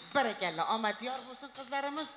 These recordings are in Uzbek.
Barakalla, omad yor bo'lsin qizlarimiz.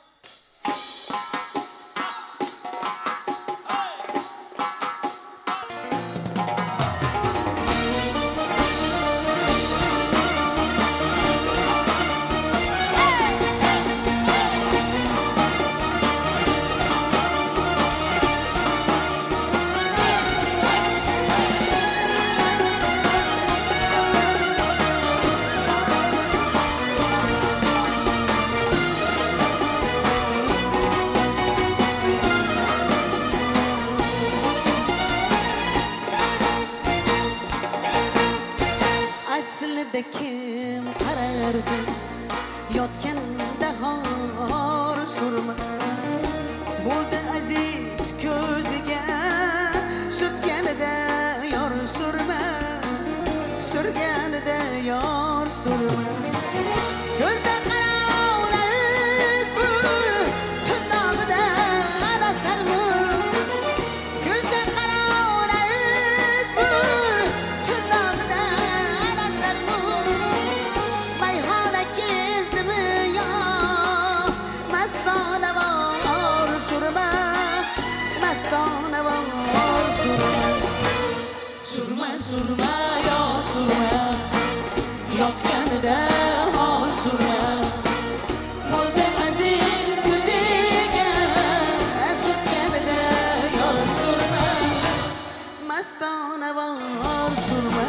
Kim qarardi yotganda hor surma bo'ldi aziz ko'ziga surtganida yor surma surganida yor surma ko'zda qarovsiz bu tundog'ida ana sarmu ko'zda qarovsiz bu tundog'ida ana sarmu mayhona kezdimi yo mastona bor surma mastona bor surma surma surma yo surma yotganida hol surma bo'ldi aziz ko'ziga surtganida yor surma mastona bor surma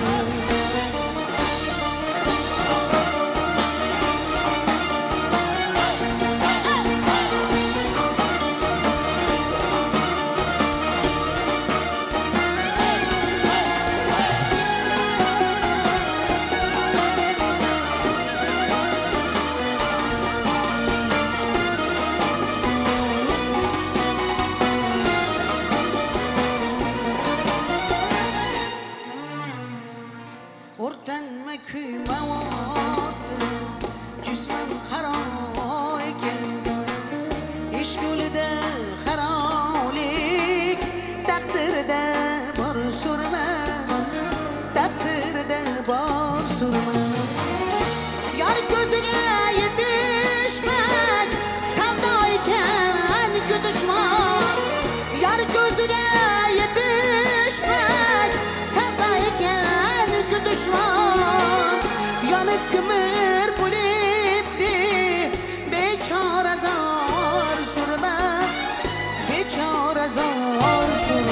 o'rtanma kuyma jismim qaro ekan ish yo'lida qarolik taqdirida bor surma taqdirida bor surma yar ko'ziga yetishmak savdo ekan ku dushman yar ko'ziga yetishmak savdo ekan ku dushman yonib ko'mir bo'libdi bechora zor surma bechora zor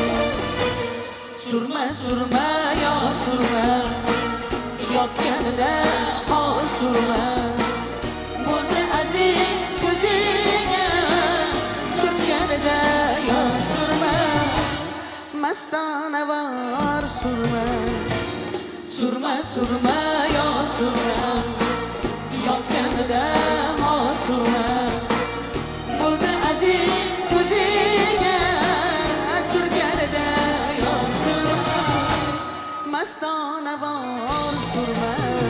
surma surma yo surma yotganida hol surma bo'ldi aziz ko'ziga surtganida yor surma mastona bor surma surma surma yo surma yotganida hol surma bo'ldi aziz ko'ziga surtganida yor surma mastona bor surma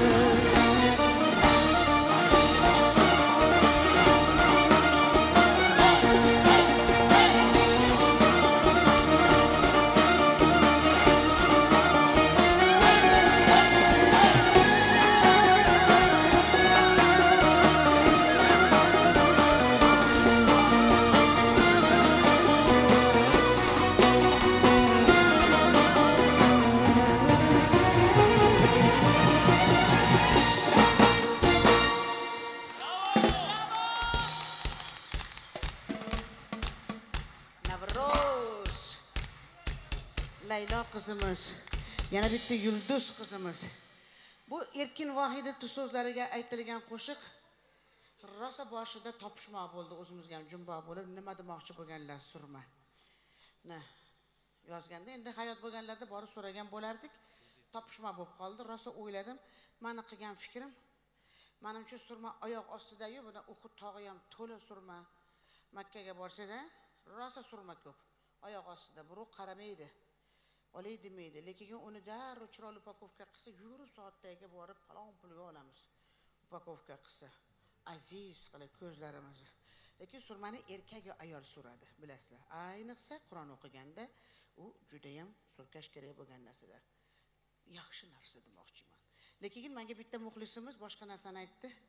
Laylo qizimiz, yana bitta yulduz qizimiz. Bu Erkin Vohidov so'zlariga aytilgan qo'shiq rosa boshida topishmoq bo'ldi, o'zimizga ham jumbo bo'lib, nima demoqchi bo'lganlar surma. Yozganda endi hayot bo'lganlarda borib so'ragan bo'lardik. Topishmoq bo'lib qoldi. Rosa o'yladim. Meni qilgan fikrim, menimcha surma oyoq ostida-yu, bundan Uhud tog'i ham to'la surma. Makkaga borsangiz, rosa surma ko'p. Oyoq ostida biroq qaramaydi. Olay demaydi, lekin uni darrov chiroyli upakovka qilsa, yurib soatdagi borib falon pulga olamiz. Upakovka qilsa, aziz qilib ko'zlarimizni. Lekin surmani erkak va ayol suradi, bilasizlar. Ayniqsa Qur'on o'qiganda u juda ham surkash kerak bo'lgan narsalar. Yaxshi narsa demoqchiman. Lekin menga bitta muxlisimiz boshqa narsani aytdi.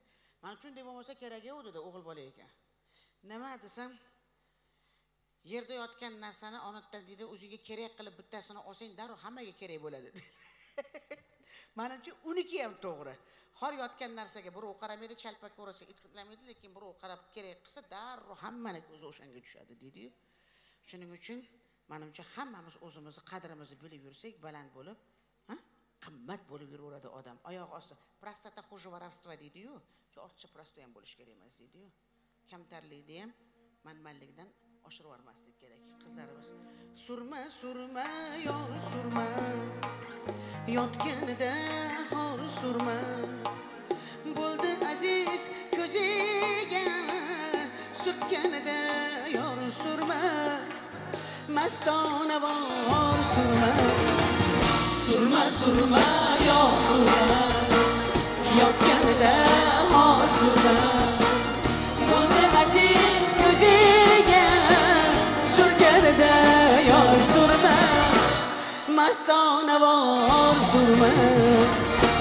Mana shunday bo'lmasa kerak yo'q dedi o'g'il bola ekan. Nima desam, yerda yotgan narsani onadan dedi, o'ziga kerak qilib bittasini olsang, darrov hammaga kerak bo'ladi. Menimcha uniki ham to'g'ri. Har yotgan narsaga birov qaramaydi, chalpak ko'rsa itqilamaydi, lekin birov qarab kerak qilsa, darrov hammani ko'zi o'shanga tushadi dedi-yu. Shuning uchun menimcha hammamiz o'zimizni qadrimizni bilib yursak, baland bo'lib, qimmat bo'lib yuraveradi odam. Oyoq osti prostata xo'javaravstva deydi-yu, shu ortiqcha prosto ham bo'lish kerak emas deydi-yu. Kamtarlikni ham manmanlikdan oshirib yormaslik kerak. Qizlarimiz surma surma yor surma, yotganida hor surma, bo'ldi aziz ko'ziga surtganida yor surma, mastona vor surma. Surma surma yor surma, yotganida hor surma, bo'ldi aziz ko'ziga surtganida yor surma, mastona vor surma.